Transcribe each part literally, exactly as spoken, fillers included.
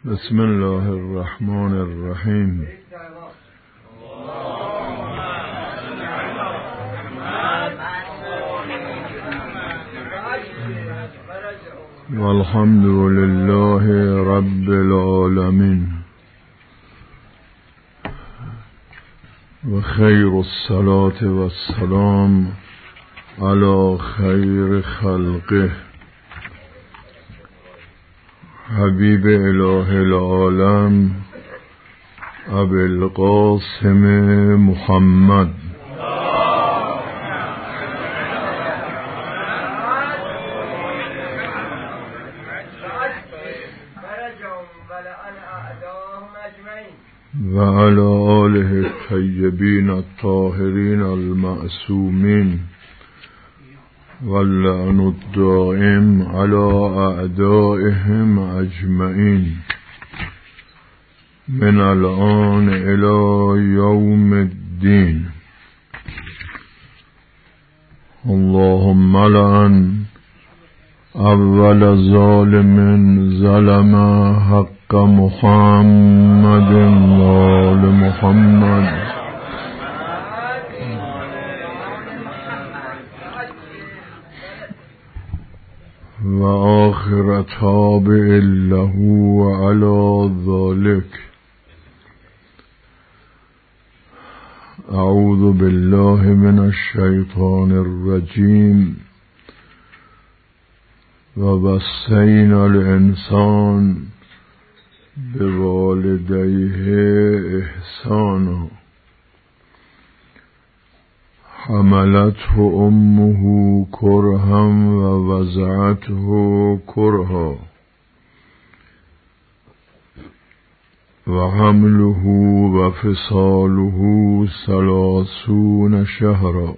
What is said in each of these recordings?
بسم الله الرحمن الرحیم. والحمد لله رب العالمين و خیر الصلاة والسلام على خیر خلقه حبیب اله العالم ابی القاسم محمد و علی آله الطیبین الطاهرین المعصومین واللعن الدائم على اعدائهم اجمعین من الآن الى یوم الدین. اللهم لعن اول ظالم ظلم حق محمد و آل محمد و آخر تابع له وعلى ذلك. اعوذ بالله من الشیطان الرجیم. و وصینا الانسان بوالدیه احسانا حملته امه کرها و وضعته کرها و حمله و فصاله ثلاثون شهرا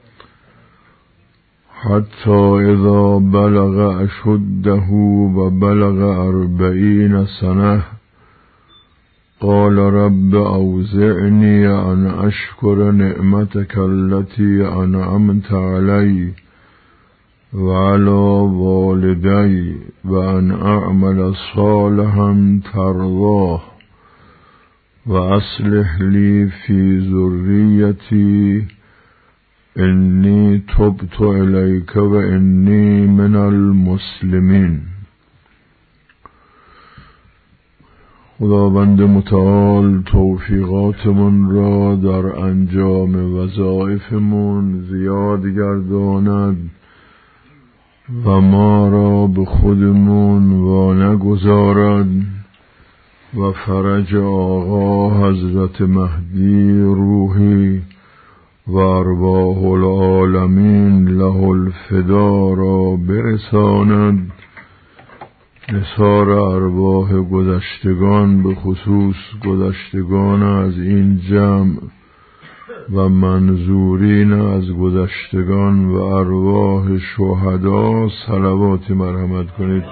حتی اذا بلغ اشده و بلغ اربعین سنه قال رب اوزعنی ان اشکر نعمتك التي انعمت علی و علی والدی و ان اعمل صالحا ترضاه و اصلح لی فی ذریتی انی تبت الیک و انی من المسلمین. خداوند متعال توفیقاتمون را در انجام وظایفمون زیاد گرداند و ما را به خودمون وانگذارد و فرج آقا حضرت مهدی روحی و ارواح العالمین له الفدا را برساند. نثار ارواح گذشتگان به خصوص گذشتگان از این جمع و منظورین از گذشتگان و ارواح شهدا صلوات مرحمت کنید.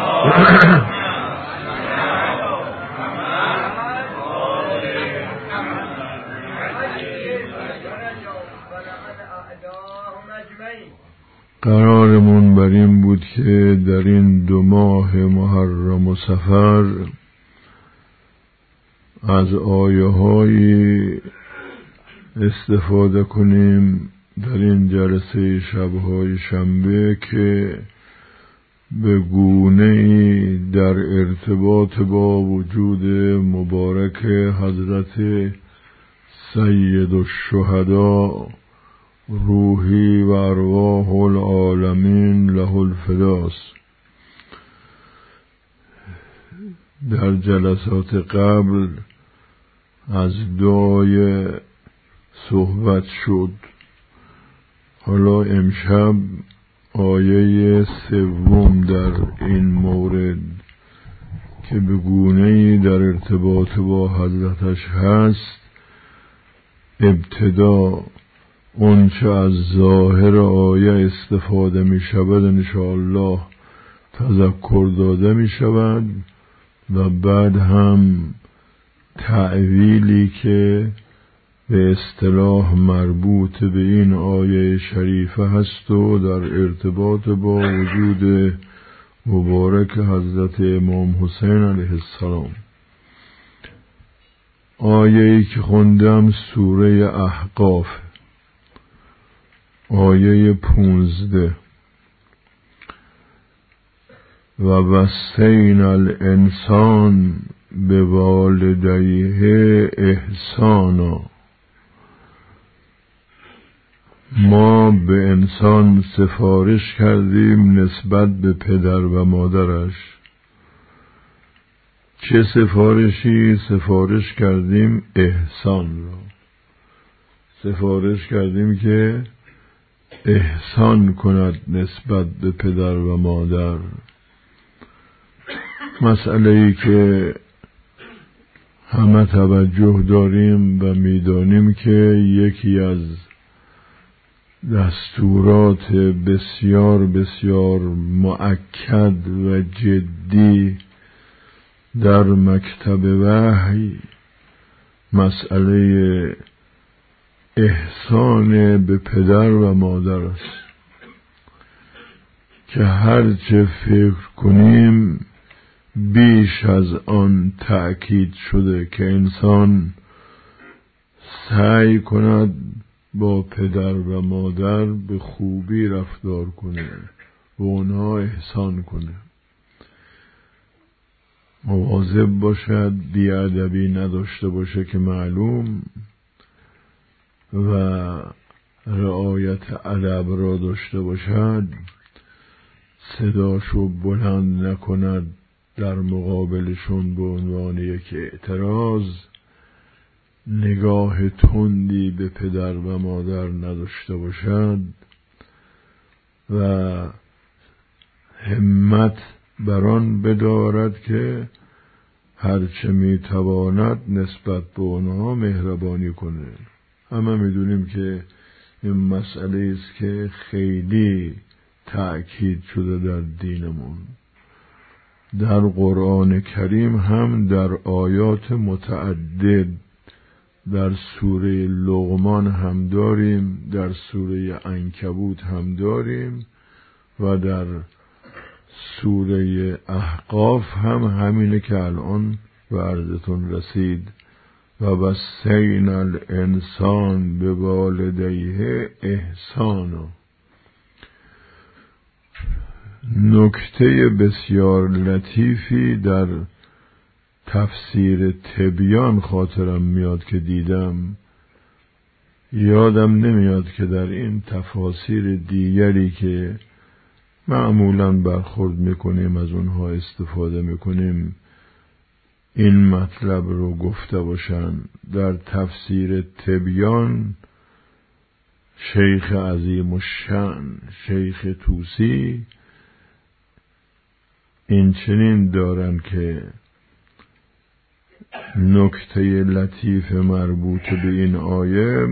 قرارمون بر این بود که در این دو ماه محرم و صفر از آیه های استفاده کنیم در این جلسه شبهای شنبه که به گونه‌ای در ارتباط با وجود مبارک حضرت سید الشهدا روحی و ارواح العالمین له الفداست. در جلسات قبل از دعای صحبت شد. حالا امشب آیه سوم در این مورد که به گونه‌ای در ارتباط با حضرتش هست، ابتدا اون چه از ظاهر آیه استفاده می شود انشاءالله تذکر داده می شود و بعد هم تعویلی که به اصطلاح مربوط به این آیه شریفه هست و در ارتباط با وجود مبارک حضرت امام حسین علیه السلام. آیه‌ای که خوندم سوره احقاف، آیه پونزده. و وصینا الانسان بوالدیه احسانا. ما به انسان سفارش کردیم نسبت به پدر و مادرش. چه سفارشی؟ سفارش کردیم احسان را. سفارش کردیم که احسان کند نسبت به پدر و مادر. مسئله‌ای که همه توجه داریم و می‌دانیم که یکی از دستورات بسیار بسیار مؤکد و جدی در مکتب وحی مسئله احسان به پدر و مادر است که هرچه فکر کنیم بیش از آن تأکید شده که انسان سعی کند با پدر و مادر به خوبی رفتار کنه، به اونها احسان کنه، مواظب باشد بیادبی نداشته باشه که معلوم، و رعایت ادب را داشته باشد، صداشو بلند نکند در مقابلشون به عنوان یک اعتراض، نگاه تندی به پدر و مادر نداشته باشد و همت بران بدارد که هرچه میتواند نسبت به اونها مهربانی کنه. همه میدونیم که این مسئله است که خیلی تأکید شده در دینمون. در قرآن کریم هم در آیات متعدد، در سوره لقمان هم داریم، در سوره عنکبوت هم داریم و در سوره احقاف هم همینه که الان به عرضتون رسید. و وصینا الانسان بوالدیه احسانا. نکته بسیار لطیفی در تفسیر تبیان خاطرم میاد که دیدم، یادم نمیاد که در این تفاسیر دیگری که معمولاً برخورد میکنیم از اونها استفاده میکنیم این مطلب رو گفته باشن. در تفسیر تبیان شیخ عظیم الشأن شیخ طوسی این چنین دارن که نکته لطیف مربوط به این آیه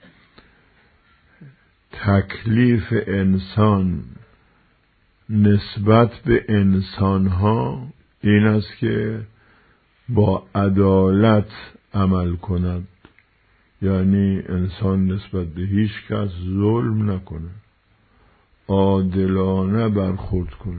تکلیف انسان نسبت به انسانها این است که با عدالت عمل کند، یعنی انسان نسبت به هیچ کس ظلم نکنه، عادلانه برخورد کنه.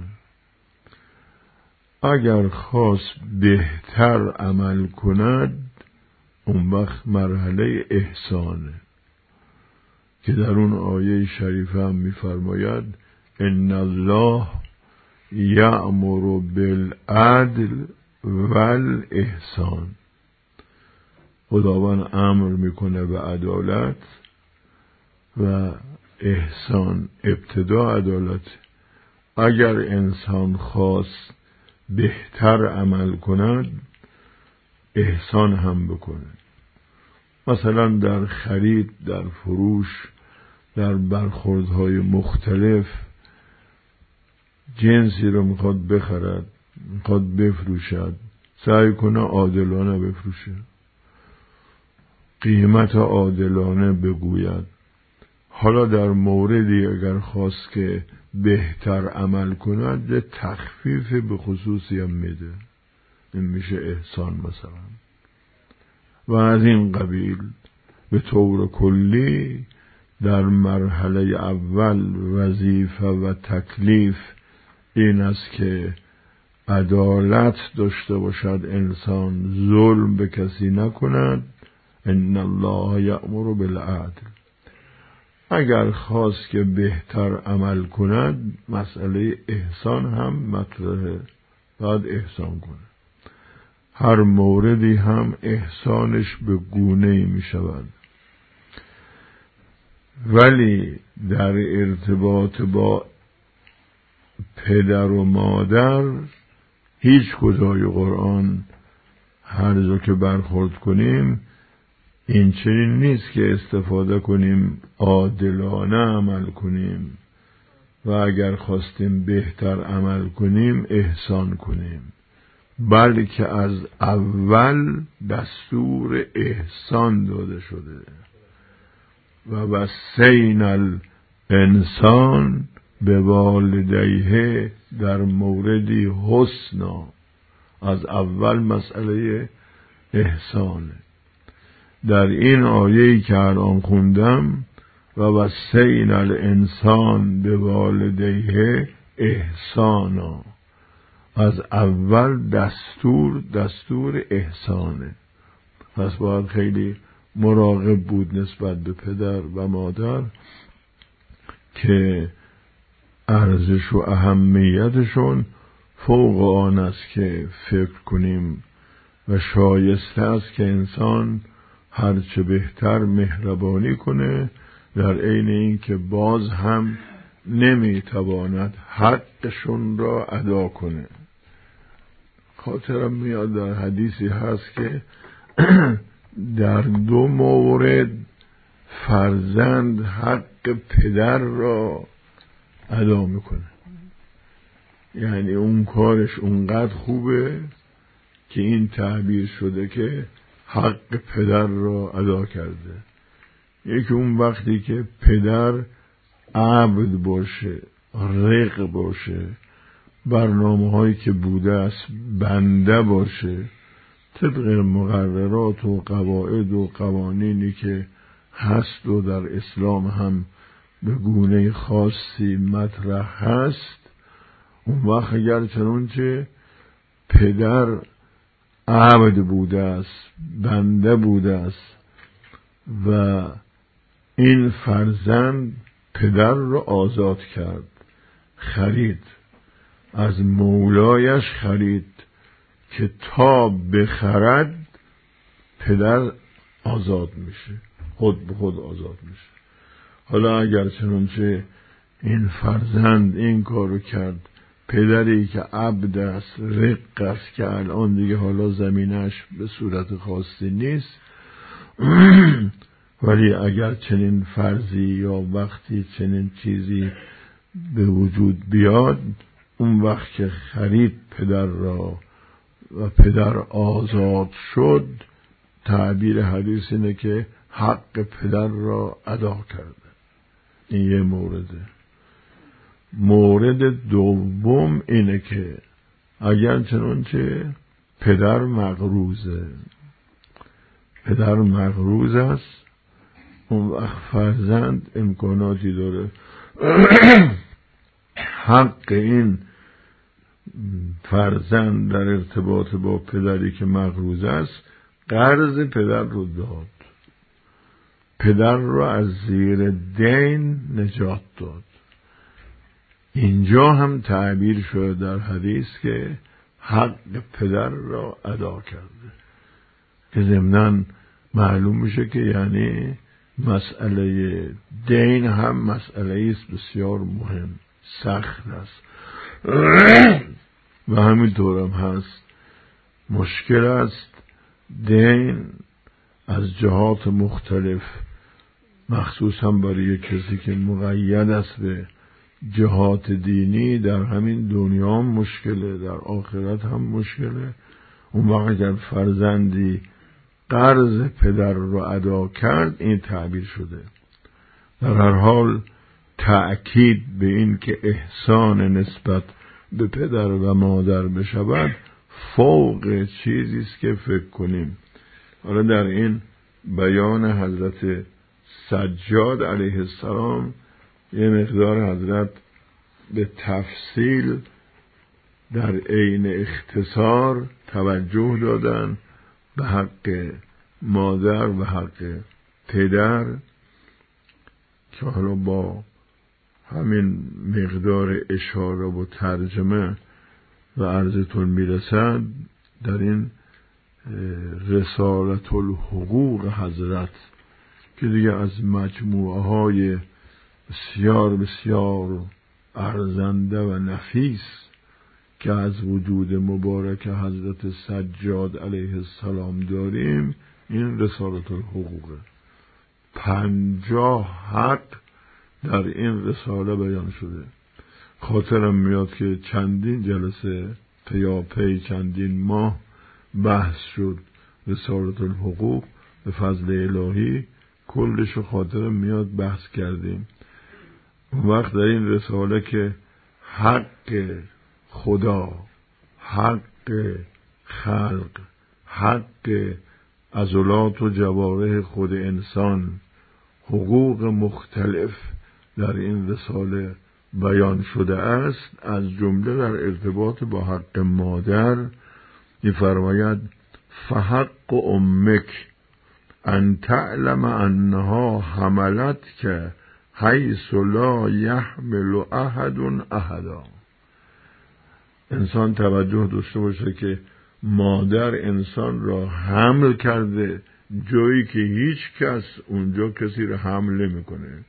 اگر خواست بهتر عمل کند اون وقت مرحله احسانه که در اون آیه شریفه هم می‌فرماید ان الله یأمر بالعدل والاحسان. خداوند امر میکنه به عدالت و احسان. ابتدا عدالت. اگر انسان خواست بهتر عمل کند احسان هم بکنه. مثلا در خرید، در فروش، در برخوردهای مختلف جنسی رو میخواد بخرد، میخواد بفروشد، سعی کنه عادلانه بفروشه، قیمت عادلانه بگوید. حالا در موردی اگر خواست که بهتر عمل کند یه تخفیف به خصوصی هم میده، این میشه احسان مثلا. و از این قبیل به طور کلی در مرحله اول وظیفه و تکلیف این است که عدالت داشته باشد، انسان ظلم به کسی نکند. ان الله یأمر بالعدل. اگر خواست که بهتر عمل کند، مسئله احسان هم مطرحه، باید احسان کنه. هر موردی هم احسانش به گونه‌ای می شود، ولی در ارتباط با پدر و مادر هیچ کجای قرآن هر جا که برخورد کنیم این چنین نیست که استفاده کنیم عادلانه عمل کنیم و اگر خواستیم بهتر عمل کنیم احسان کنیم، بلکه از اول دستور احسان داده شده. و وصینا الانسان به والدیه در موردی حسنا، از اول مسئله احسانه. در این آیه‌ای که الان خوندم و وصینا الانسان به والدیه احسانا، از اول دستور دستور احسانه. پس باید خیلی مراقب بود نسبت به پدر و مادر که ارزش و اهمیتشون فوق آن است که فکر کنیم و شایسته است که انسان هرچه بهتر مهربانی کنه، در عین این که باز هم نمیتواند حقشون را ادا کنه. خاطرم میاد در حدیثی هست که در دو مورد فرزند حق پدر را ادا میکنه، یعنی اون کارش اونقدر خوبه که این تعبیر شده که حق پدر را ادا کرده. یکی اون وقتی که پدر عبد باشه، رق باشه، برنامه هایی که بوده است بنده باشه، طبق مقررات و قواعد و قوانینی که هست و در اسلام هم به گونه خاصی مطرح هست. اون وقت اگر چنانچه پدر عبد بوده است، بنده بوده است و این فرزند پدر را آزاد کرد، خرید، از مولایش خرید که تا بخرد پدر آزاد میشه، خود به خود آزاد میشه. حالا اگر چنانچه این فرزند این کارو کرد، پدری که عبد است، رق است، که الان دیگه حالا زمینش به صورت خاصی نیست، ولی اگر چنین فرضی یا وقتی چنین چیزی به وجود بیاد، اون وقت که خرید پدر را و پدر آزاد شد، تعبیر حدیث اینه که حق پدر را ادا کرده. این یه مورده. مورد دوم اینه که اگر چنانچه پدر مغروزه، پدر مغروز است، اون وقت فرزند امکاناتی داره حق این فرزند در ارتباط با پدری که مغروز است قرض پدر رو داد، پدر رو از زیر دین نجات داد. اینجا هم تعبیر شده در حدیث که حق پدر را ادا کرده، که ضمناً معلوم میشه که یعنی مسئله دین هم مسئله است بسیار مهم، سخت است و همینطور هم هست. مشکل است دین از جهات مختلف، مخصوصا برای کسی که مقید است به جهات دینی، در همین دنیا هم مشکله، در آخرت هم مشکله. اون وقت اگر فرزندی قرض پدر رو ادا کرد، این تعبیر شده. در هر حال تأکید به این که احسان نسبت به پدر و مادر بشود فوق چیزی است که فکر کنیم. حالا در این بیان حضرت سجاد علیه السلام یه مقدار حضرت به تفصیل در عین اختصار توجه دادن به حق مادر و حق پدر که حالا با همین مقدار اشاره و ترجمه و عرضتون میرسد در این رسالت الحقوق حضرت که دیگه از مجموعه های بسیار بسیار ارزنده و نفیس که از وجود مبارک حضرت سجاد علیه السلام داریم، این رسالت الحقوقه. پنجاه حق در این رساله بیان شده. خاطرم میاد که چندین جلسه پیاپی چندین ماه بحث شد رسالت الحقوق، به فضل الهی کلش خاطرم میاد بحث کردیم. اون وقت در این رساله که حق خدا، حق خلق، حق عضلات و جوارح خود انسان، حقوق مختلف در این رساله بیان شده است. از جمله در ارتباط با حق مادر می‌فرماید فحق امک ان تعلم انها حملت که حیث لا یحمل احد احدا. انسان توجه داشته باشه که مادر انسان را حمل کرده جایی که هیچ کس اونجا کسی را حمل نمی‌کنه،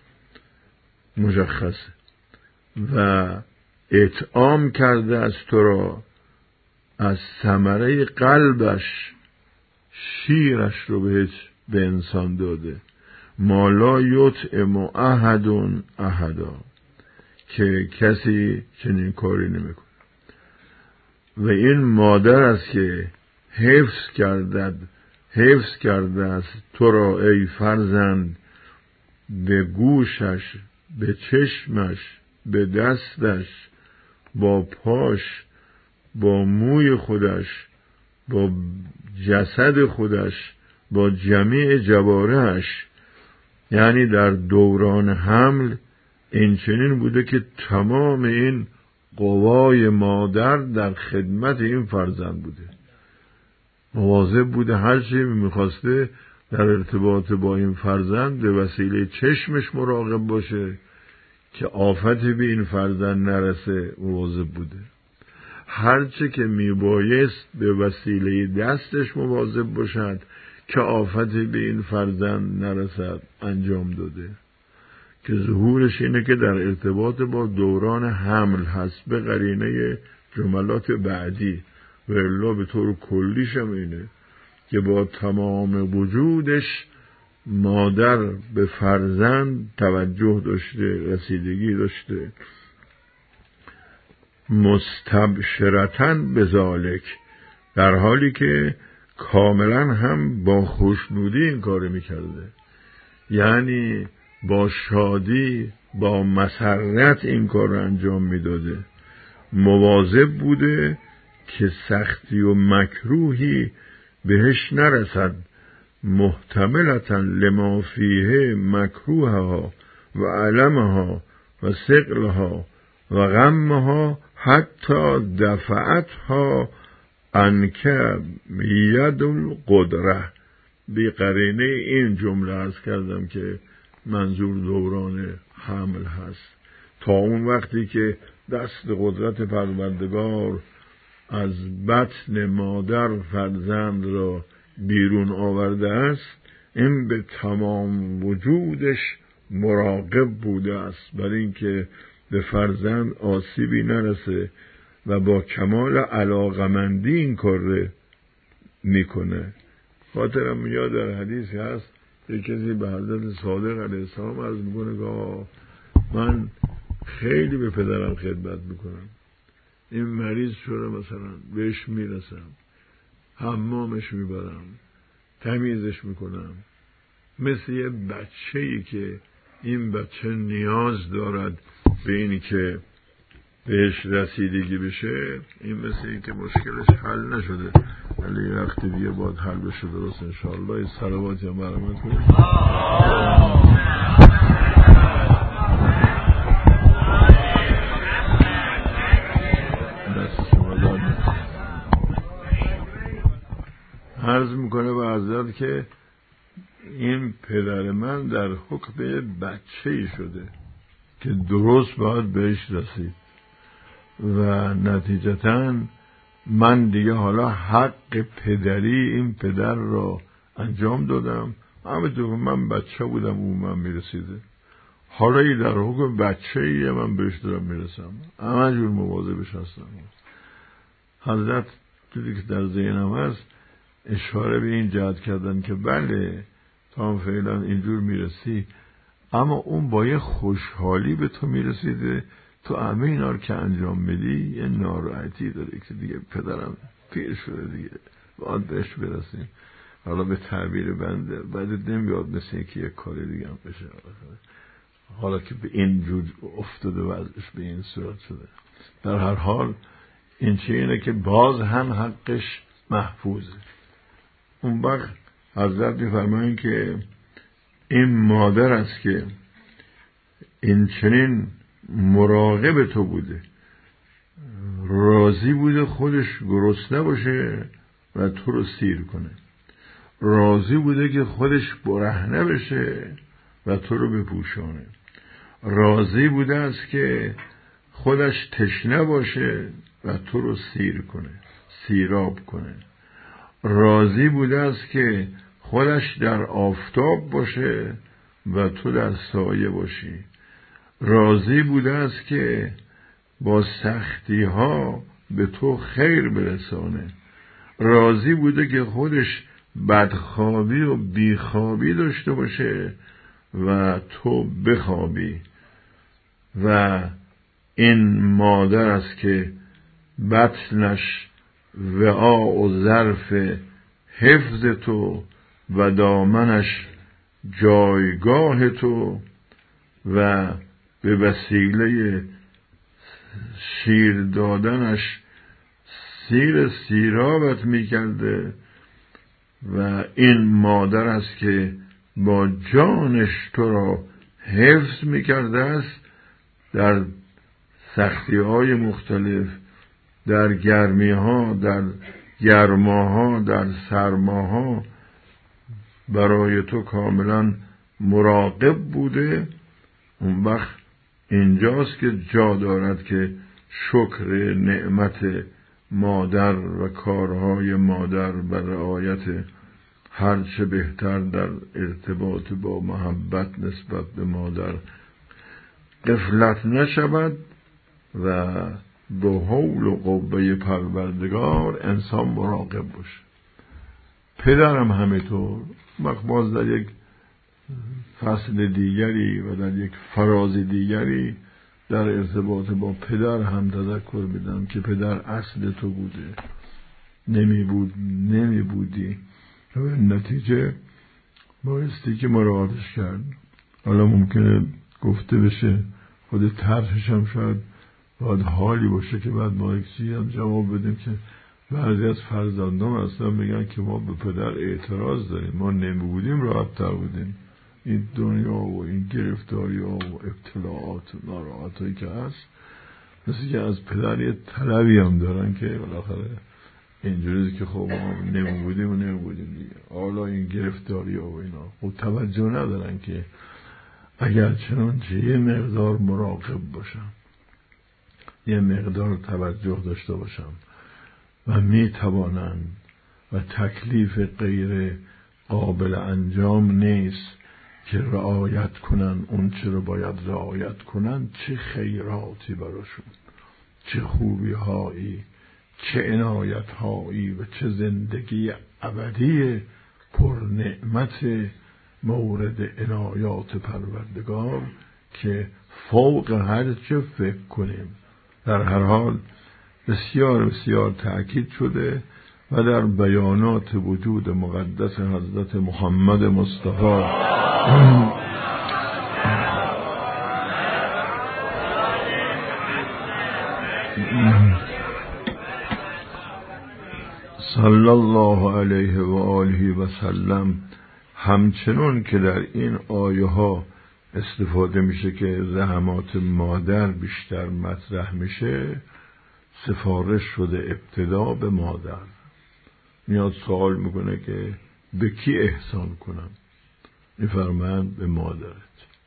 مشخصه، و اطعام کرده از تو را از ثمره قلبش شیرش رو بهش به انسان داده. ما لا یطعم احد احدا، که کسی چنین کاری نمیکنه. و این مادر است که حفظ کرده حفظ کرده است تو را ای فرزند به گوشش، به چشمش، به دستش، با پاش، با موی خودش، با جسد خودش، با جمیع جوارحش. یعنی در دوران حمل این چنین بوده که تمام این قوای مادر در خدمت این فرزند بوده، مواظب بوده هر چی میخواسته در ارتباط با این فرزند به وسیله چشمش مراقب باشه که آفتی به این فرزند نرسه، مواظب بوده. هرچه که میبایست به وسیله دستش مواظب باشد که آفتی به این فرزند نرسد انجام داده، که ظهورش اینه که در ارتباط با دوران حمل هست به قرینه جملات بعدی، و الا به طور کلیش هم اینه که با تمام وجودش مادر به فرزند توجه داشته، رسیدگی داشته. مستبشرتن بذالک، در حالی که کاملا هم با خوشنودی این کار میکرده، یعنی با شادی، با مسرت این کار رو انجام میداده. مواظب بوده که سختی و مکروهی بهش نرسد. محتملتا لما فیه مکروهها و علمها و ثقلها و غمها حتی دفعتها عنک ید القدره. بی قرینه این جمله عرض کردم که منظور دوران حمل هست، تا اون وقتی که دست قدرت پروردگار از بطن مادر فرزند را بیرون آورده است، این به تمام وجودش مراقب بوده است برای اینکه به فرزند آسیبی نرسه و با کمال علاقمندی این کار میکنه. خاطرم میاد در حدیثی هست که کسی به حضرت صادق علیه السلام عرض میکنه که من خیلی به پدرم خدمت میکنم، این مریض شده مثلا بهش میرسم، حمامش میبرم، تمیزش میکنم، مثل یه بچه‌ای که این بچه نیاز دارد به اینی که بهش رسیدگی بشه. این مثل این که مشکلش حل نشده ولی وقتی دیگه باید حل بشه درست انشاءالله. یه صلواتی هم برامت کنید. عرض میکنه به حضرت که این پدر من در حکم بچه‌ای شده که درست باید بهش رسید و نتیجتاً من دیگه حالا حق پدری این پدر را انجام دادم. همینطور من بچه بودم اون من میرسیده، حالا ای در حکم بچه ایه من بهش دارم میرسم، همه جور مواظبش هستم. حضرت دیدی که در ذهنم هست اشاره به این جهت کردن که بله تا هم فعلا اینجور میرسی، اما اون با یه خوشحالی به تو میرسیده، تو همه اینا رو که انجام میدی یه ناراحتی داری که دیگه پدرم پیر شده دیگه باید بهش برسیم. حالا به تعبیر بنده بعد نمیاد مثل اینکه یه کاری دیگه هم بشه، حالا که به این جور افتاده وضعش به این صورت شده. در هر حال این چه اینه که باز هم حقش محفوظه. اون وقت حضرت می‌فرمایند که این مادر است که این چنین مراقب تو بوده، راضی بوده خودش گرسنه باشه و تو رو سیر کنه، راضی بوده که خودش برهنه بشه و تو رو بپوشانه، راضی بوده است که خودش تشنه باشه و تو رو سیر کنه، سیراب کنه، راضی بوده است که خودش در آفتاب باشه و تو در سایه باشی، راضی بوده است که با سختی ها به تو خیر برسانه، راضی بوده که خودش بدخوابی و بیخوابی داشته باشه و تو بخوابی. و این مادر است که بطنش وعا و ظرف حفظ تو و دامنش جایگاه تو و به وسیله شیر دادنش سیر سیرابت می کرده و این مادر است که با جانش تو را حفظ می کرده است در سختی های مختلف، در گرمی ها، در گرماها، در سرماها برای تو کاملا مراقب بوده. اون وقت اینجاست که جا دارد که شکر نعمت مادر و کارهای مادر و رعایت هرچه بهتر در ارتباط با محبت نسبت به مادر غفلت نشود و به حول و قوه پروردگار انسان مراقب باشه. پدرم همینطور. وقت باز در یک فصل دیگری و در یک فراز دیگری در ارتباط با پدر هم تذکر میدم که پدر اصل تو بوده، نمی بود نمی بودی و نتیجه بایستی که مراقبش کرد. حالا ممکنه گفته بشه خود طرحش هم شاید باید حالی باشه که بعد ما یک چیزی هم جواب بدیم که بعضی از فرزندان اصلا بگن که ما به پدر اعتراض داریم، ما نمی بودیم راحت تر بودیم. این دنیا و این گرفتاری ها و ابتلاعات و ناراحت هایی که هست مثل که از پدر یه طلبی هم دارن که بالاخره اینجوریه که خب ما نمی بودیم و نمی بودیم دیگه، حالا این گرفتاری ها و اینا خب توجه ندارن که اگر چنانچه یه مقدار مراقب باشم، یه مقدار توجه داشته باشم و می توانند و تکلیف غیر قابل انجام نیست که رعایت کنن اون چه رو باید رعایت کنن، چه خیراتی براشون، چه خوبی هایی، چه عنایت هایی و چه زندگی ابدی پر نعمت مورد عنایات پروردگار که فوق هر چه فکر کنیم. در هر حال بسیار بسیار تأکید شده و در بیانات وجود مقدس حضرت محمد مصطفی صلی الله علیه و آله و سلم همچنون که در این آیه ها استفاده میشه که زحمات مادر بیشتر مطرح میشه، سفارش شده ابتدا به مادر میاد سوال میکنه که به کی احسان کنم؟ میفرمایند به مادرت.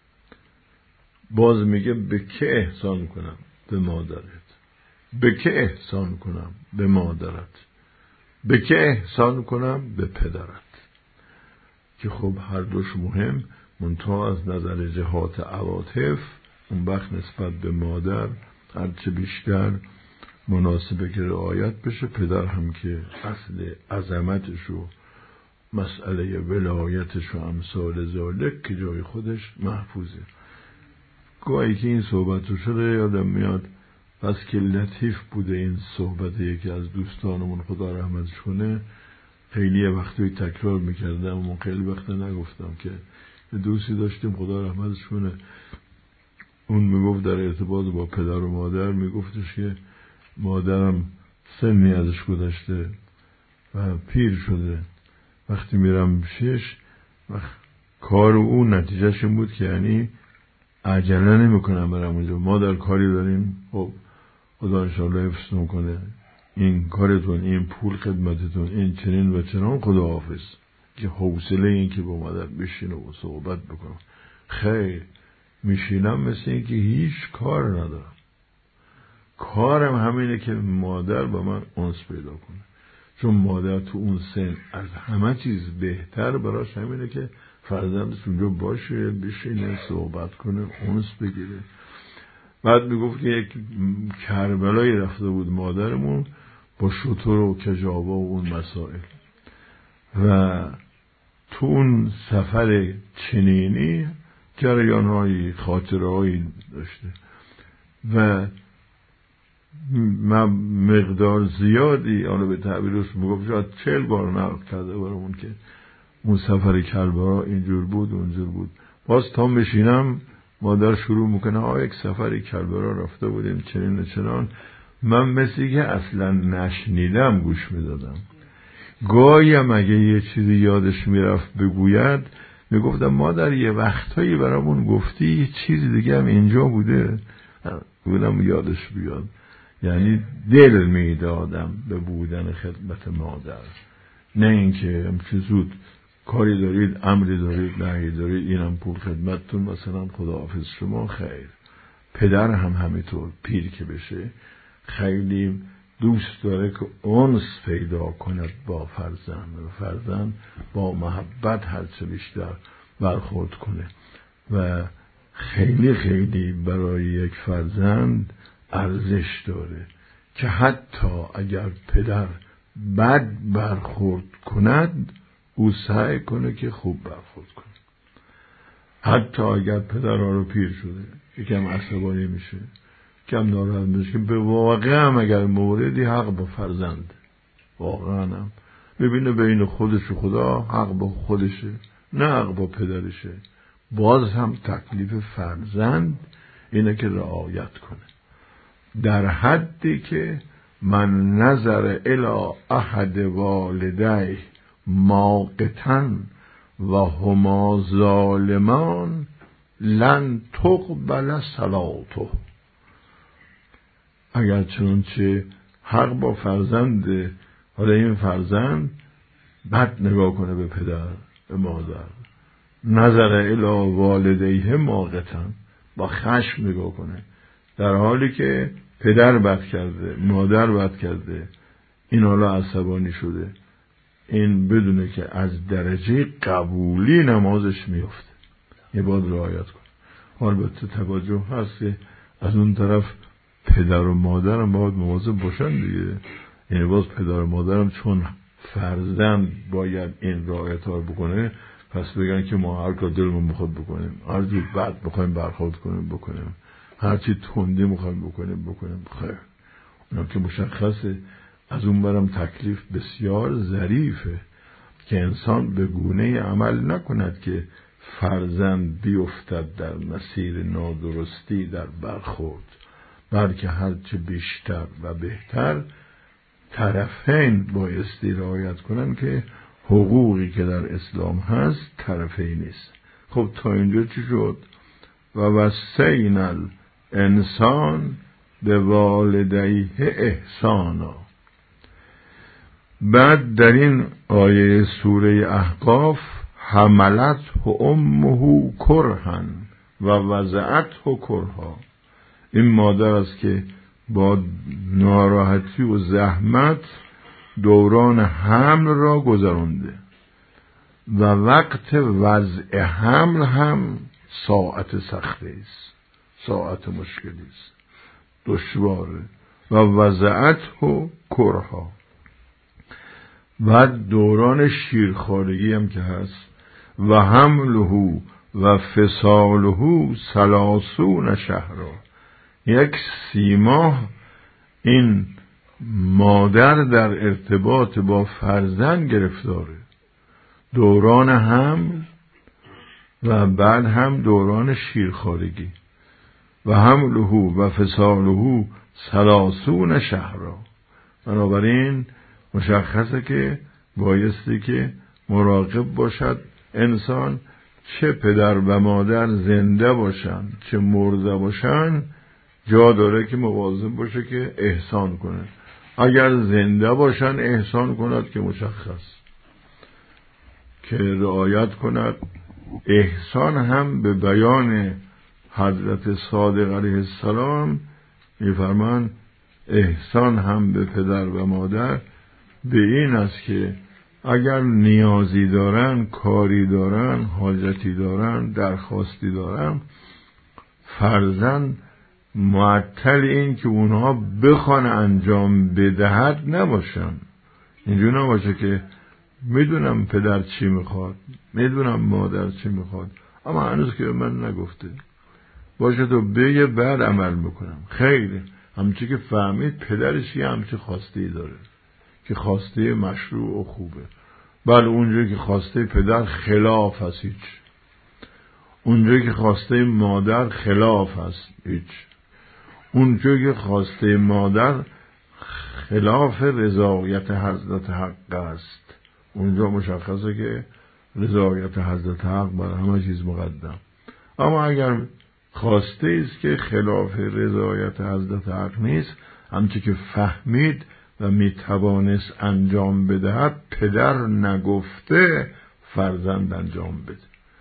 باز میگه به کی احسان کنم؟ به مادرت. به کی احسان کنم؟ به مادرت. به کی احسان کنم؟ به پدرت. که خب هر دوش مهم، منتها از نظر جهات عواطف اون وقت نسبت به مادر هرچه بیشتر مناسبه که رعایت بشه. پدر هم که اصل عظمتش و مسئله ولایتش و امثال ذالک که جای خودش محفوظه. گاهی که این صحبت رو شده یادم میاد، بس که لطیف بوده این صحبت یکی از دوستانمون، خدا رحمتش کنه، خیلی وقتی تکرار میکردم و خیلی وقت نگفتم که دوستی داشتیم خدا رحمتش کنه، اون میگفت در ارتباط با پدر و مادر میگفتش که مادرم سنی ازش گذشته و پیر شده، وقتی میرم پیشش وقت کار اون نتیجهش این بود که یعنی عجله نمیکنم برم اونجا، ما در کاری داریم، خب خدا انشاءالله حفظتون کنه، این کارتون، این پول خدمتتون، این چنین و چنان، خدا حافظ. که حوصله این که با مادر بشینه و صحبت بکنم، خیر میشینم مثل این که هیچ کار ندارم، کارم همینه که مادر با من انس پیدا کنه، چون مادر تو اون سن از همه چیز بهتر براش همینه که فرزندش اونجا باشه، بشینه صحبت کنه، انس بگیره. بعد میگفت که یک کربلایی رفته بود مادرمون با شتر و کجاوا و اون مسائل، و تو اون سفر چنینی جریان‌های خاطره‌هایی داشته و مقدار زیادی آنو به تعبیرش میگفت شاید چهل بار نقل کرده برامون که اون سفر کربلا اینجور بود اونجور بود. باز تا میشینم مادر شروع میکنه آه یک سفر کربلا رفته بودیم چنین چنان، من مثلی که اصلا نشنیدم گوش میدادم. گاهیم اگه یه چیزی یادش میرفت بگوید میگفتم مادر یه وقتایی برامون گفتی یه چیزی دیگه هم اینجا بوده، بودم یادش بیاد. یعنی دل میدادم به بودن خدمت مادر، نه اینکه همچه زود کاری دارید، امری دارید، نهی دارید، اینم پول خدمتتون مثلا خداحافظ شما. خیر، پدر هم همینطور پیر که بشه خیلی دوست داره که انس پیدا کند با فرزند و فرزند با محبت هرچه بیشتر برخورد کنه و خیلی خیلی برای یک فرزند ارزش داره که حتی اگر پدر بد برخورد کند او سعی کنه که خوب برخورد کنه. حتی اگر پدر رو پیر شده یکم عصبانی میشه، کم ناراحت میشه، که به واقع هم اگر موردی حق با فرزند، واقعا هم ببینه بین خودش و خدا حق با خودشه نه حق با پدرشه، باز هم تکلیف فرزند اینه که رعایت کنه در حدی که من نظر الی احد والدیه ماقتا و هما ظالمان لن تقبل صلاته. اگر چنانچه حق با فرزند، حالا این فرزند بد نگاه کنه به پدر به مادر، نظر الی والدیه ماقتا با خشم نگاه کنه، در حالی که پدر بد کرده مادر بد کرده، این حالا عصبانی شده، این بدونه که از درجه قبولی نمازش میفته، یه باید رعایت کنه. البته توجه هست که از اون طرف پدر و مادر هم باید مواظب باشن دیگه، یعنی باز پدر و مادرم چون فرزند باید این رعایت ها بکنه، پس بگن که ما هر کار دلمون بخواد بکنیم، هر جور بد بخوایم برخورد کنیم بکنیم، هر چی تندی میخوایم بکنیم بکنیم. خیر، اونا که مشخصه. از اون برم تکلیف بسیار ظریفه که انسان به گونه عمل نکند که فرزند بیفتد در مسیر نادرستی در برخورد، بلکه هرچه بیشتر و بهتر طرفین بایستی رعایت کنن که حقوقی که در اسلام هست طرفی نیست. خب تا اینجا چی شد؟ و وصینا الانسان به والدیه احسانا. بعد در این آیه سوره احقاف حملت و امه کرهن و وضعت و کرها، این مادر است که با ناراحتی و زحمت دوران حمل را گذرانده و وقت وضع حمل هم ساعت سختی است، ساعت مشکلی است، دشواره. و وضعت و کرها، بعد دوران شیرخوارگی هم که هست، و حمله و فصاله ثلاثون شهرا، یک سی ماه این مادر در ارتباط با فرزند گرفتاره، دوران حمل و بعد هم دوران شیرخوارگی. و حمله و فصاله ثلاثون شهرا، بنابراین مشخصه که بایستی که مراقب باشد انسان، چه پدر و مادر زنده باشن چه مرده باشن، جا داره که مواظب باشه که احسان کنه. اگر زنده باشن احسان کند که مشخص که رعایت کند. احسان هم به بیان حضرت صادق علیه السلام میفرمان احسان هم به پدر و مادر به این است که اگر نیازی دارن، کاری دارن، حاجتی دارن، درخواستی دارن، فرزند معطل این که اونها بخوان انجام بدهد نباشن. اینجور نباشه که میدونم پدر چی میخواد، میدونم مادر چی میخواد، اما هنوز که به من نگفته، باشه تو بگه بعد عمل میکنم. خیلی همچی که فهمید پدرش یه همچی خواسته داره که خواسته مشروع و خوبه، بله اونجایی که خواسته پدر خلاف هست هیچ، اونجایی که خواسته مادر خلاف هست هیچ، اونجایی که خواسته مادر خلاف رضایت حضرت حق است، اونجا مشخصه که رضایت حضرت حق بر همه چیز مقدم. اما اگر خواسته است که خلاف رضایت حضرت حق نیست، همچی که فهمید و میتوانست انجام بدهد، پدر نگفته فرزند انجام بده،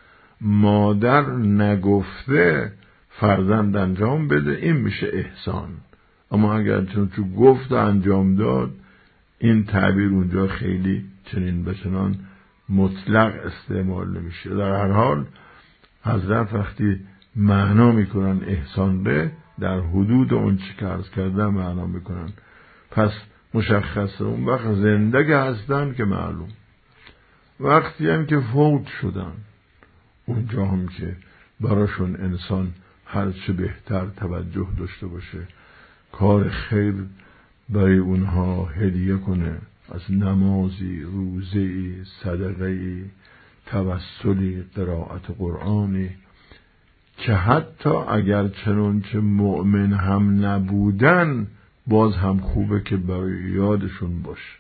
مادر نگفته فرزند انجام بده، این میشه احسان. اما اگر چون تو گفت انجام داد، این تعبیر اونجا خیلی چنین بچنان مطلق استعمال نمیشه. در هر حال حضرت وقتی معنا میکنن احسان به، در حدود اون چی که عرض کردن معنا میکنن. پس مشخصه اون وقت زندگی هستن که معلوم، وقتی هم که فوت شدن اونجا هم که براشون انسان هرچه بهتر توجه داشته باشه، کار خیر برای اونها هدیه کنه، از نمازی، روزه‌ای، صدقه‌ای، توسلی، قرائت قرآنی، که حتی اگر چنانچه مؤمن هم نبودن باز هم خوبه که برای یادشون باشه،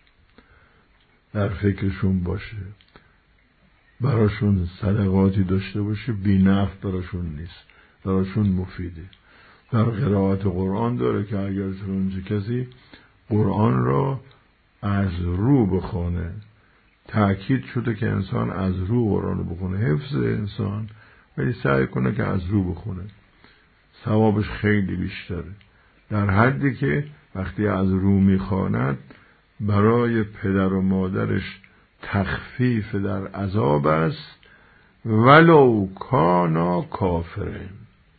در فکرشون باشه، براشون صدقاتی داشته باشه، بی نفع براشون نیست، براشون مفیده. در قرائت قرآن داره که اگر چنانچه کسی قرآن را از رو بخونه، تأکید شده که انسان از رو قرآن بخونه، حفظ انسان، ولی سعی کنه که از رو بخونه، ثوابش خیلی بیشتره، در حدی که وقتی از رو میخواند برای پدر و مادرش تخفیف در عذاب است، ولو کانا کافرین،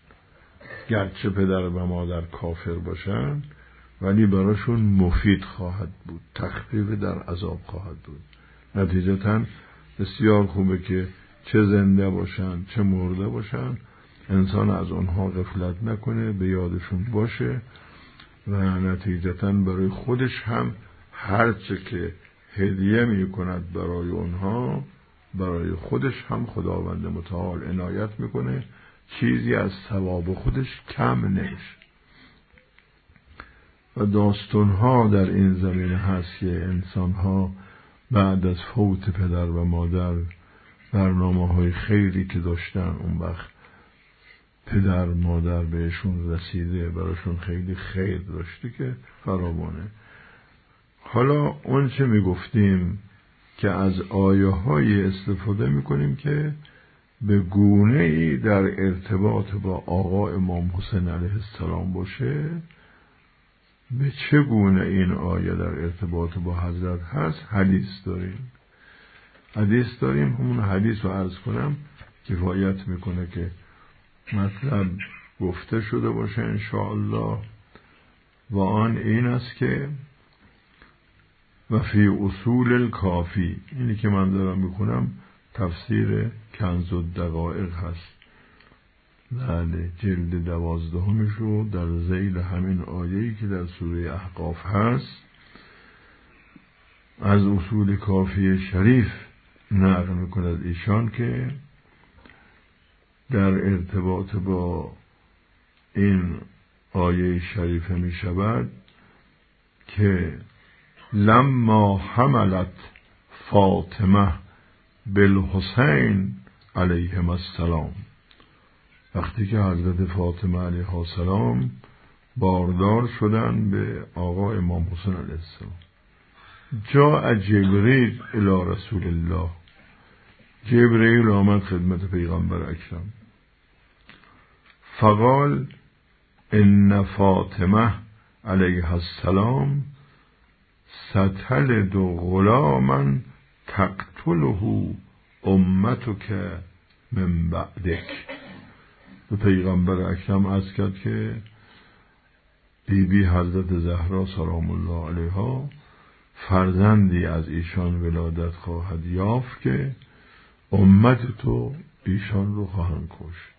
گرچه پدر و مادر کافر باشن ولی براشون مفید خواهد بود، تخفیف در عذاب خواهد بود. نتیجتاً بسیار خوبه که چه زنده باشن چه مرده باشن انسان از اونها غفلت نکنه، به یادشون باشه و نتیجتاً برای خودش هم هرچه که هدیه می کند برای اونها، برای خودش هم خداوند متعال عنایت میکنه، چیزی از ثواب خودش کم نمیشه. و داستانها در این زمینه هست که انسانها بعد از فوت پدر و مادر برنامه های خیری که داشتن، اون وقت پدر مادر بهشون رسیده، براشون خیلی خیر داشته که فراوانه. حالا اون چه میگفتیم که از آیه های استفاده میکنیم که به گونه ای در ارتباط با آقا امام حسین علیه السلام باشه. به چه گونه این آیه در ارتباط با حضرت هست؟ حدیث داریم حدیث داریم همون حدیث رو عرض کنم کفایت میکنه که مطلب گفته شده باشه انشاءالله. و آن این است که و فی اصول الکافی، اینی که من دارم میکنم تفسیر کنز الدقایق هست، بله جلد دوازدهمش رو در ذیل همین آیه‌ای که در سوره احقاف هست از اصول کافی شریف نقل میکند ایشان که در ارتباط با این آیه شریفه می شود که لما حملت فاطمه بالحسین علیهم السلام، وقتی که حضرت فاطمه علیه السلام باردار شدن به آقا امام حسین علیه السلام، جاء جبریل الی رسول الله، جبریل آمد خدمت پیغمبر اکرم، فقال ان فاطمه علیه السلام ستلد غلاما تقتله امتک من بعدک. به پیغمبر اکرم عرض کرد که بی بی حضرت زهرا سلام الله علیها فرزندی از ایشان ولادت خواهد یافت که امت تو ایشان رو خواهند کشت.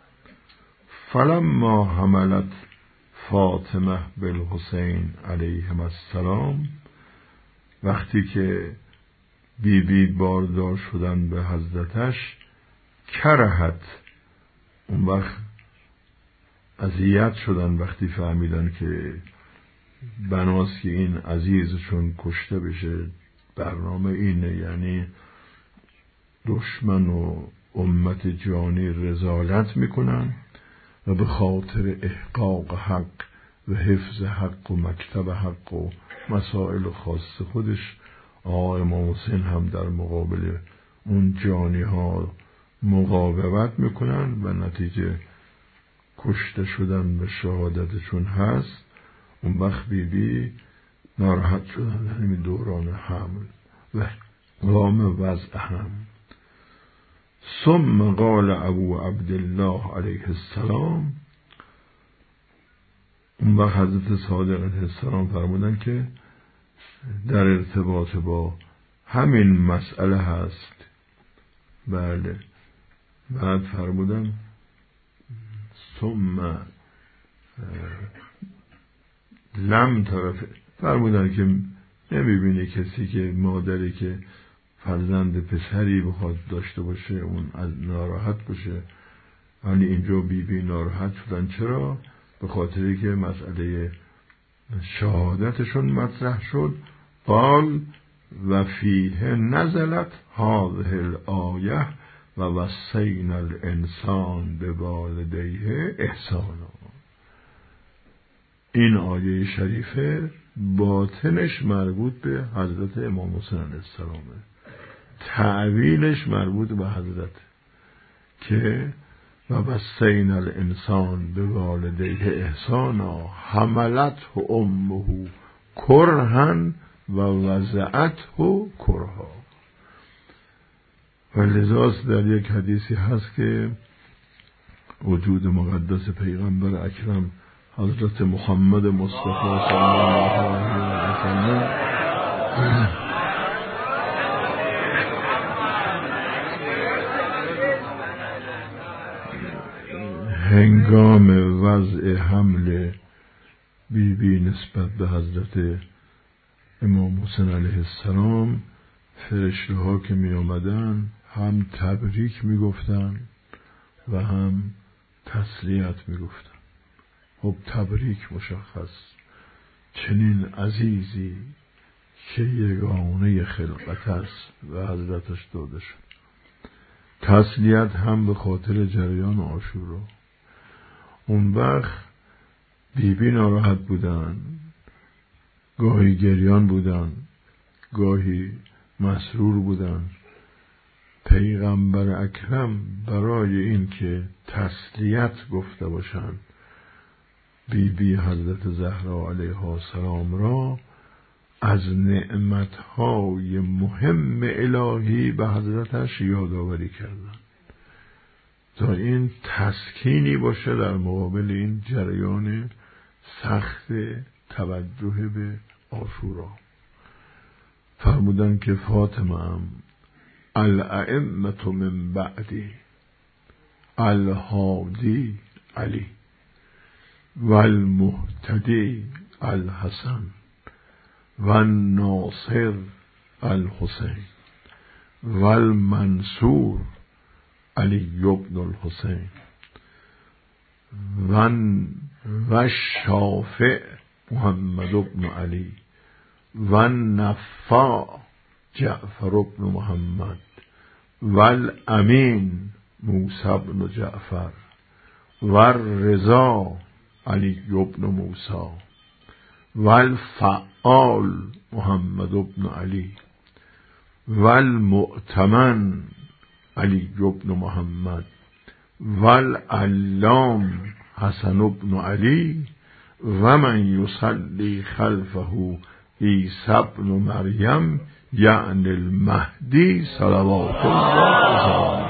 فلما حملت فاطمه بالحسین علیهم السلام، وقتی که بی بی باردار شدن به حضرتش، کرهت، اون وقت اذیت شدن وقتی فهمیدن که بناست که این عزیزشون کشته بشه، برنامه اینه، یعنی دشمن و امت جانی رذالت میکنن و به خاطر احقاق حق و حفظ حق و مکتب حق و مسائل خاص خودش آقا امام حسین هم در مقابل اون جانی ها مقاومت میکنن و نتیجه کشته شدن به شهادتشون هست. اون وقت بی بی ناراحت شدن در این دوران حمل و قام وضع هم. ثم قال ابو عبدالله علیه السلام، اون وقت حضرت صادق علیه السلام فرمودن که در ارتباط با همین مسئله هست. بله بعد فرمودن ثم لم طرف، فرمودن که نمیبینی کسی که مادری که فرزند پسری بخواد داشته باشه اون از ناراحت باشه، ولی اینجا بی بی ناراحت شدن. چرا؟ به خاطری که مسئله شهادتشون مطرح شد. قال و فیه نزلت هذه الآیه و وصینا الانسان بوالدیه احسانا. این آیه شریفه باطنش مربوط به حضرت امام حسین علیه السلامه، تعویلش مربوط به حضرت که و وصینا الانسان بوالدیه احسانا حملته امه کرها و وضعته کرها. و لذاست در یک حدیثی هست که وجود مقدس پیغمبر اکرم حضرت محمد مصطفی صلی الله علیه و سلم هنگام وضع حمل بی بی نسبت به حضرت امام حسین علیه السلام، فرشته ها که می آمدن هم تبریک می گفتن و هم تسلیت می گفتن. خب تبریک مشخص، چنین عزیزی که یگانه خلقت است و حضرتش داده شد. تسلیت هم به خاطر جریان عاشورا. اون وقت بی بی ناراحت بودن، گاهی گریان بودن، گاهی مسرور بودن. پیغمبر اکرم برای این که تسلیت گفته باشند بی بی حضرت زهرا علیها السلام را، از نعمتهای مهم الهی به حضرتش یادآوری کردن تا این تسکینی باشه در مقابل این جریان سخت توجه به عاشورا. فرمودن که فاطمه ام الائمة من بعدی الهادی علی والمهتدی الحسن والناصر الحسین والمنصور علی بن الحسین والشافع محمد بن علی والنفاع جعفر بن محمد والامین موسی بن جعفر والرضا علی بن موسی والفعال محمد بن علی والمؤتمن علی بن محمد والعلام حسن بن علی و من یصلی خلفه عیسی بن مریم یعنی المهدی صلوات الله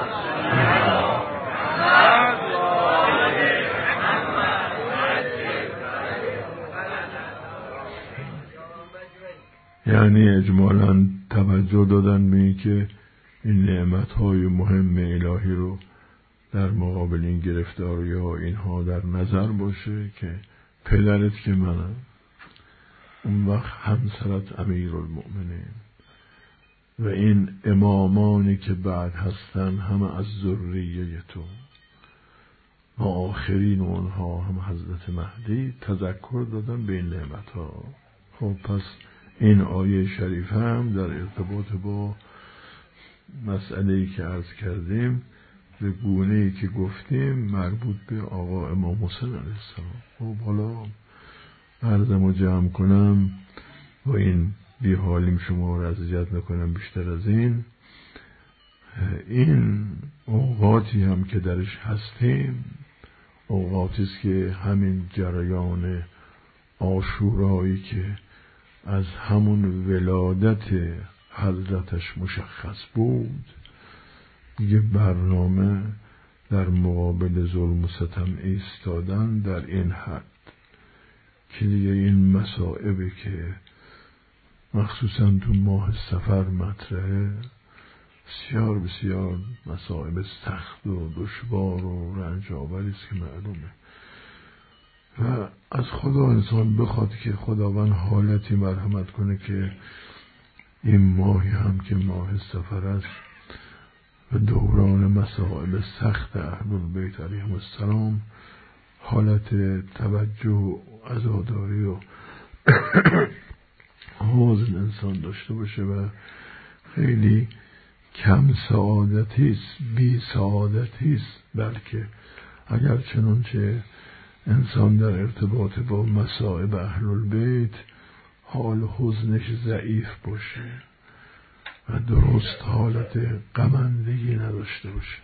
یعنی اجمالاً توجه دادن به این که این نعمتهای مهم الهی رو در مقابل این گرفتاری ها اینها در نظر باشه که پدرت که منم، اون وقت همسرت امیرالمؤمنین و این امامانی که بعد هستن همه از ذریه تو و آخرین اونها هم حضرت مهدی تذکر دادن به این نعمت ها. خب پس این آیه شریفه هم در ارتباط با مسئله‌ای که عرض کردیم به گونه‌ای که گفتیم مربوط به آقا امام حسین علیه السلام. خب حالا عرضمو جمع کنم و این بی حالیم شما رو اذیت نکنم بیشتر از این. این اوقاتی هم که درش هستیم اوقاتی است که همین جریان عاشورایی که از همون ولادت حضرتش مشخص بود دیگه برنامه در مقابل ظلم و ستم ایستادن در این حد که دیگه این مصائبی که مخصوصا تو ماه صفر مطرحه بسیار بسیار مصائب سخت و دشوار و رنج‌آوری است که معلومه و از خدا انسان بخواد که خداوند حالتی مرحمت کنه که این ماهی هم که ماه صفر است و دوران مصائب سخت اهل‌البیت علیهم السلام حالت توجه و عزاداری و حزن انسان داشته باشه و خیلی کم سعادتی است، بی سعادتی است، بلکه اگر چنانچه انسان در ارتباط با مصائب اهل‌البیت حال حزنش ضعیف باشه و درست حالت غمندگی نداشته باشه.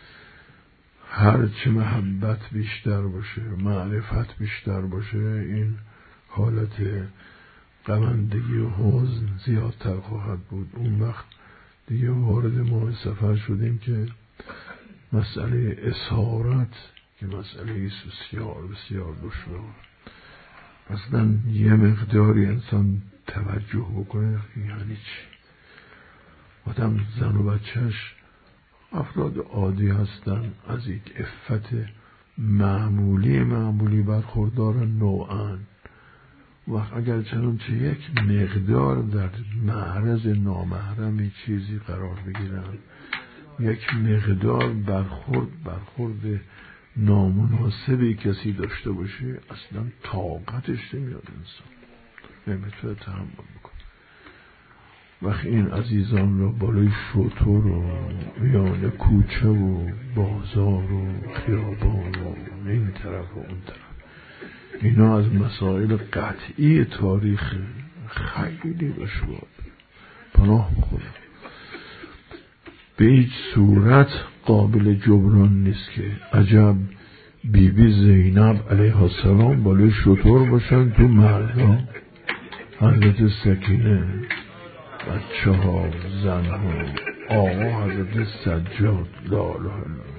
هرچه محبت بیشتر باشه، معرفت بیشتر باشه، این حالت غمندگی و حزن زیادتر خواهد بود. اون وقت دیگه وارد ماه صفر شدیم که مسئله اسارت که مسئله بسیار بسیار دشوار، اصلا یه مقداری انسان توجه بکنه یعنی چی؟ آدم زن و بچهش افراد عادی هستن، از یک عفت معمولی معمولی برخوردارن نوعاً، و اگر چنانچه یک مقدار در معرض نامحرمی چیزی قرار بگیرن، یک مقدار برخورد برخورد نامناسبی کسی داشته باشه، اصلا طاقتش نمیاد انسان نمیتونه تحمل بکنه. وقتی این عزیزان را بالای شطور و میان کوچه و بازار و خیابان و این طرف و اون طرف اینا از مسائل قطعی تاریخ خیلی دشوار پناه بخورم، به هیچ صورت قابل جبران نیست که عجب بی بی زینب علیه السلام بالای شطور باشن تو مردا، حضرت سکینه، بچه ها، زن ها، آقا حضرت سجاد، لا اله الا الله.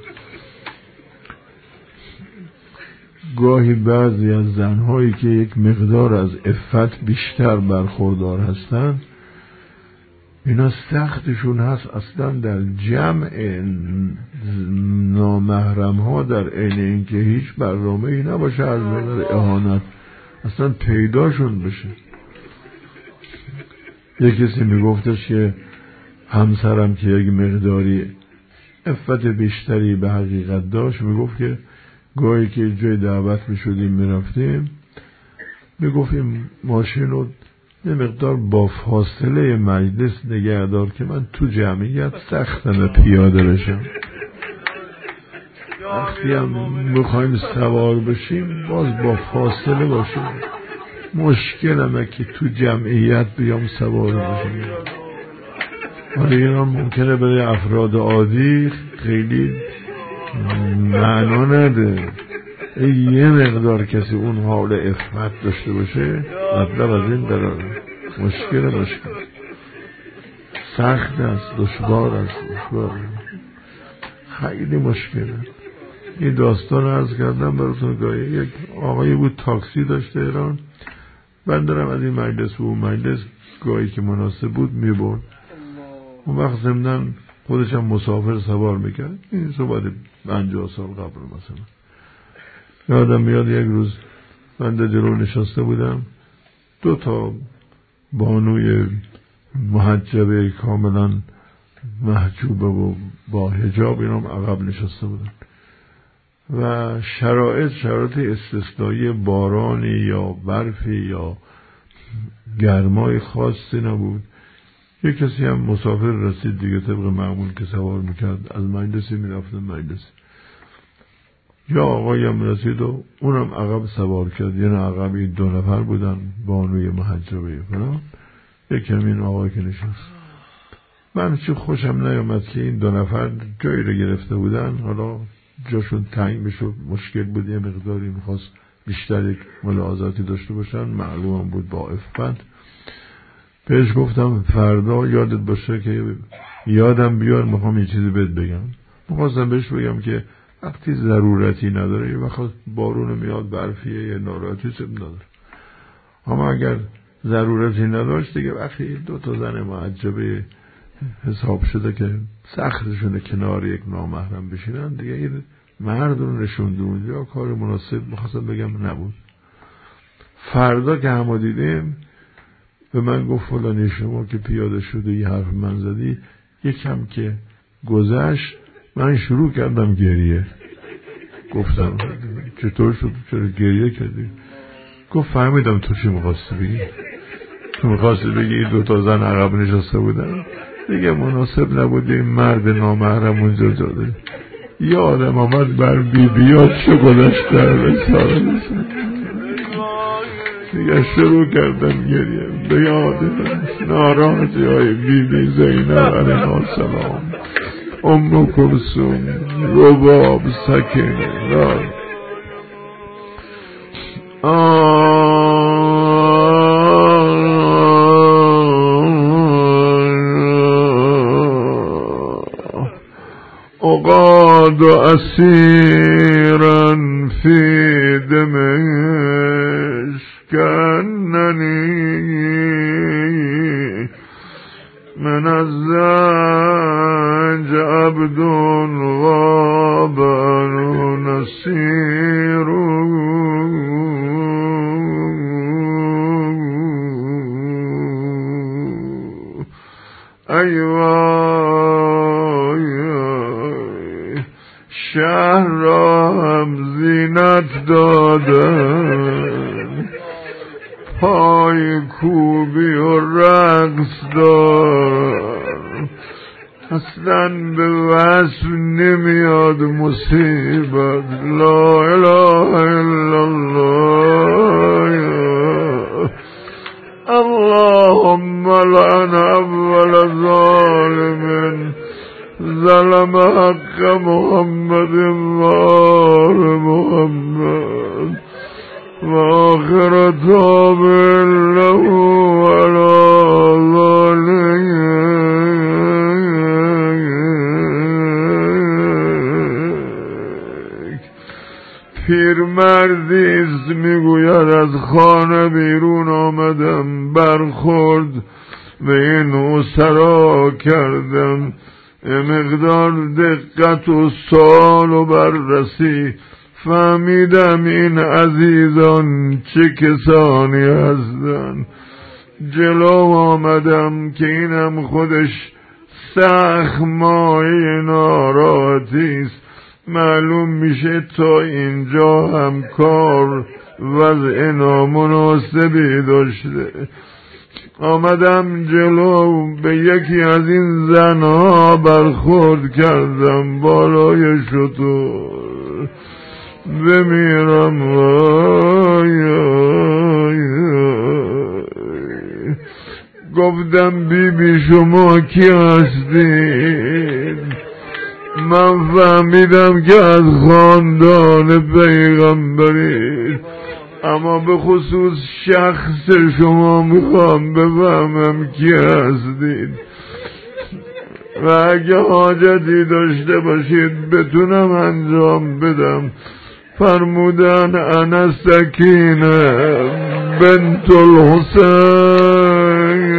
گاهی بعضی از زنهایی که یک مقدار از عفت بیشتر برخوردار هستند، اینا سختشون هست اصلا در جمع نامحرم ها در عین اینکه هیچ برنامه ای نباشه از نظر اهانت اصلا پیداشون بشه. یک کسی میگفتش که همسرم که یک مقداری عفت بیشتری به حقیقت داشت، میگفت که گاهی که جای دعوت میشدیم میرفتیم، میگفتیم ماشین رو یه مقدار با فاصله مجلس نگه دار که من تو جمعیت سختم پیاده بشم. وقتی هم میخوایم سوار بشیم باز با فاصله باشیم. مشکلمه که تو جمعیت بیام سوار بشیم. ولی اینا ممکنه برای افراد عادی خیلی معنا نده. یه مقدار کسی اون حال عفت داشته باشه مطلب از این دراره. مشکل مشکل سخت است، دشوار است، دشوار خیلی مشکله. این داستان عرض کردم براتون. گاهی یک آقایی بود تاکسی داشته ایران، من دارم از این مجلس و اون مجلس گاهی که مناسب بود میبرد. اون وقت زمنان خودش هم مسافر سوار میکرد. این صحبت پنجاه سال قبل مثلا. یادم میاد یک روز من در جلو نشسته بودم، دو تا بانوی محجبه کاملا محجوبه و با حجاب اینام عقب نشسته بودن و شرایط شرایط استثنایی بارانی یا برفی یا گرمای خاصی نبود. یک کسی هم مسافر رسید دیگه، طبق معمول که سوار میکرد از مجلسی میرفتن مجلسی، یا آقایی هم رسید و اونم عقب سوار کرد. یعنی عقب این دو نفر بودن بانوی محجبه فلان، یک همین آقایی که نشست. من چه خوشم نیامد که این دو نفر جایی رو گرفته بودن، حالا جاشون تنگ بشد، مشکل بود، یه مقداری میخواست بیشتر یک ملاحظاتی داشته باشن، معلوم بود با عفت. بهش گفتم فردا یادت باشه که یادم بیار میخوام یه چیزی بهت بگم. میخواستم بهش بگم که وقتی ضرورتی نداره، یه وقت بارون میاد برفیه یه ناراحتی سب نداره، اما اگر ضرورتی نداشت دیگه وقتی دو تا زن معجبه حساب شده که سختشونه کنار یک نامحرم بشینن دیگه، این مرد رو نشونده اونجا کار مناسب میخواستم بگم نبود. فردا که همو دیدیم به من گفت فلانی شما که پیاده شده یه حرف من زدی، یکم که گذشت من شروع کردم گریه. گفتم چطور شد؟ چرا گریه کردی؟ گفت فهمیدم تو چی میخواستی بگی. تو میخواستی بگی این دوتا زن عقب نشسته بودن دیگه مناسب نبود این مرد نامحرم اونجا جاده. یادم آمد بر بی بیات چه گذشته رسال دیگه شروع کردم گریه. به یادم ناراحتی های بی بی زینب علیه السلام، ام کلثوم، رباب، سکینه را اقاد اسیرا فی دمشق کاننی من الزنج عبد غاب نصیر ایوای شهر را هم زینت دادن، پای کوبی و رقص دار، اصلا به وصف نمیاد مصیبت. لا اله الا الله ظلم حق محمد وآل محمد و آخر تابع له علی ذلک. پیرمردی است میگوید از خانه بیرون آمدم، برخورد به این اسرا کردم، مقدار دقت و سوال و بررسی فهمیدم این عزیزان چه کسانی هستند. جلو آمدم که اینم خودش سخت مایه ناراحتی است. معلوم میشه تا اینجا هم کار وضع نامناسبی داشته. آمدم جلو به یکی از این زنها برخورد کردم، بالای شطور بمیرم. وای وای وای. گفتم بی بی شما کی هستید؟ من فهمیدم که از خاندان پیغمبرید، اما به خصوص شخص شما میخوام بفهمم کی هستید و اگه حاجتی داشته باشید بتونم انجام بدم. فرمودن انا سکینه بنت الحسین.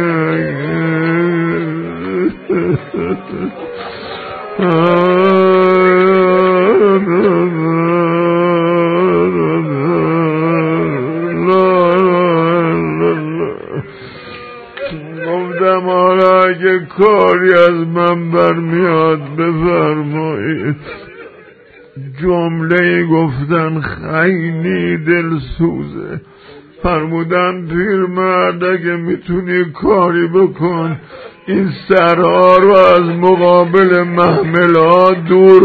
گفتم حالا اگه کاری از من برمیاد بفرمایید. جمله گفتن خیلی دلسوزه. فرمودن پیرمرد اگه میتونی کاری بکن این سرها رو از مقابل محملها دور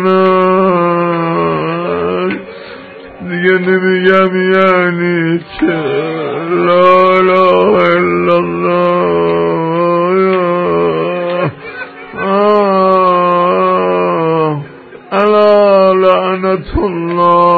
کنن. دیگه نمیگم یعنی چه. لا اله الا الله. آه الا لعنت الله